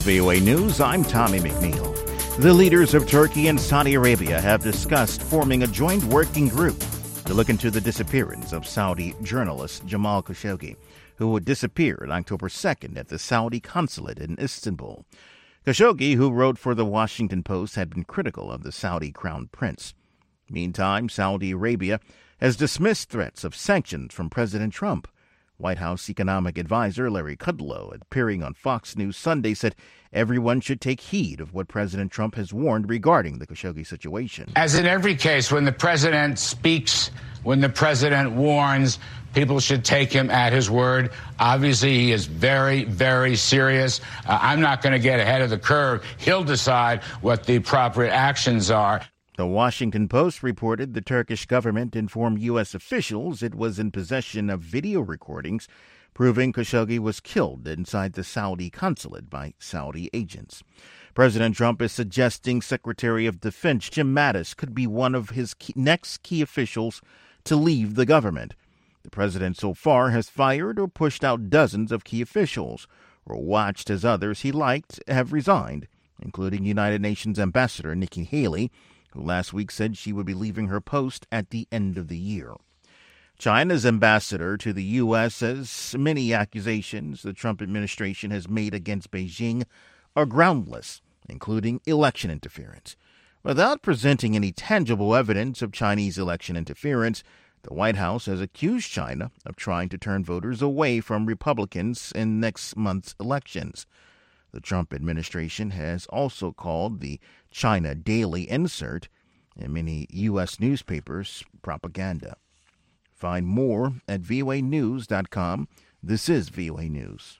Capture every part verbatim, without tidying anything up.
V O A News, I'm Tommy McNeil. The leaders of Turkey and Saudi Arabia have discussed forming a joint working group to look into the disappearance of Saudi journalist Jamal Khashoggi, who disappeared October second at the Saudi consulate in Istanbul. Khashoggi, who wrote for the Washington Post, had been critical of the Saudi crown prince. Meantime, Saudi Arabia has dismissed threats of sanctions from President Trump. White House economic advisor Larry Kudlow, appearing on Fox News Sunday, said everyone should take heed of what President Trump has warned regarding the Khashoggi situation. As in every case, when the president speaks, when the president warns, people should take him at his word. Obviously, he is very, very serious. Uh, I'm not going to get ahead of the curve. He'll decide what the appropriate actions are. The Washington Post reported the Turkish government informed U S officials it was in possession of video recordings proving Khashoggi was killed inside the Saudi consulate by Saudi agents. President Trump is suggesting Secretary of Defense Jim Mattis could be one of his key, next key officials to leave the government. The president so far has fired or pushed out dozens of key officials, or watched as others he liked have resigned, including United Nations Ambassador Nikki Haley, who last week said she would be leaving her post at the end of the year. China's ambassador to the U S says many accusations the Trump administration has made against Beijing are groundless, including election interference. Without presenting any tangible evidence of Chinese election interference, the White House has accused China of trying to turn voters away from Republicans in next month's elections. The Trump administration has also called the China Daily insert in many U S newspapers propaganda. Find more at V O A news dot com. This is V O A News.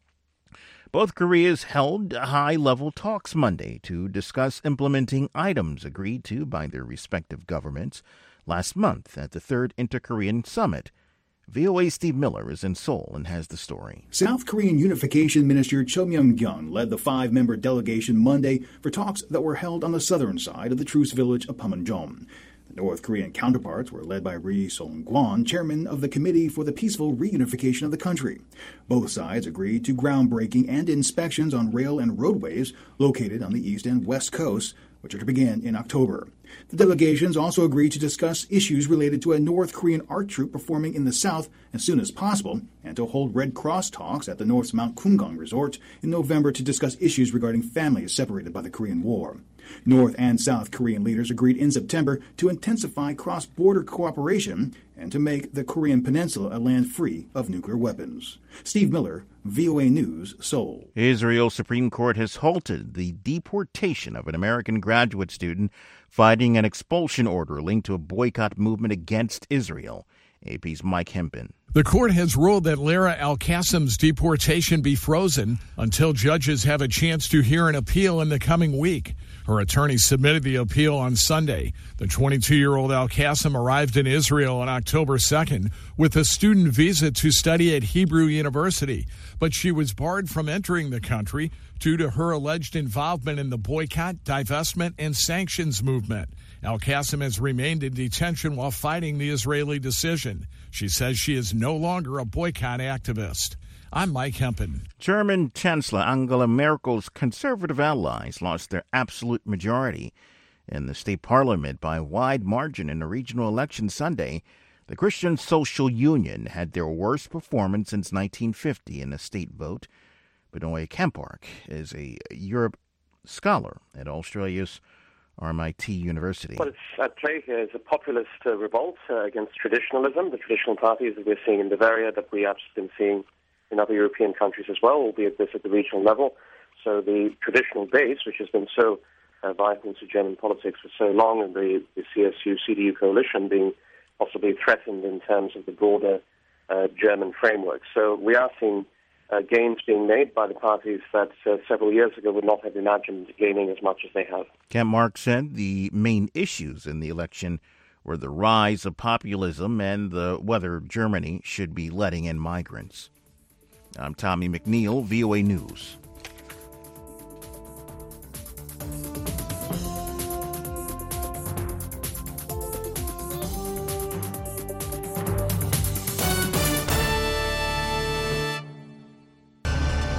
Both Koreas held high-level talks Monday to discuss implementing items agreed to by their respective governments last month at the Third Inter-Korean Summit. V O A's Steve Miller is in Seoul and has the story. South Korean Unification Minister Cho Myung-kyun led the five-member delegation Monday for talks that were held on the southern side of the truce village of Panmunjom. The North Korean counterparts were led by Ri Song-kwon, chairman of the Committee for the Peaceful Reunification of the country. Both sides agreed to groundbreaking and inspections on rail and roadways located on the east and west coasts, which are to begin in October. The delegations also agreed to discuss issues related to a North Korean art troupe performing in the south as soon as possible, and to hold Red Cross talks at the North's Mount Kumgang Resort in November to discuss issues regarding families separated by the Korean War. North and South Korean leaders agreed in September to intensify cross-border cooperation and to make the Korean peninsula a land free of nuclear weapons. Steve Miller, V O A News, Seoul. Israel's Supreme Court has halted the deportation of an American graduate student fighting an expulsion order linked to a boycott movement against Israel. A P's Mike Hempin. The court has ruled that Lara Al-Qassim's deportation be frozen until judges have a chance to hear an appeal in the coming week. Her attorney submitted the appeal on Sunday. The twenty-two-year-old Al-Qassim arrived in Israel on October second with a student visa to study at Hebrew University, but she was barred from entering the country due to her alleged involvement in the boycott, divestment, and sanctions movement. Al-Qassim has remained in detention while fighting the Israeli decision. She says she is no longer a boycott activist. I'm Mike Hempin. German Chancellor Angela Merkel's conservative allies lost their absolute majority in the state parliament by a wide margin in a regional election Sunday. The Christian Social Union had their worst performance since nineteen fifty in a state vote. Benoit Kempark is a Europe scholar at Australia's R M I T University. What is at play here is a populist uh, revolt uh, against traditionalism, the traditional parties that we're seeing in Bavaria, that we have been seeing in other European countries as well, albeit this at the regional level. So the traditional base, which has been so uh, vital to German politics for so long, and the, the C S U C D U coalition being possibly threatened in terms of the broader uh, German framework. So we are seeing uh, gains being made by the parties that uh, several years ago would not have imagined gaining as much as they have. Kempark said the main issues in the election were the rise of populism and the whether Germany should be letting in migrants. I'm Tommy McNeil, V O A News.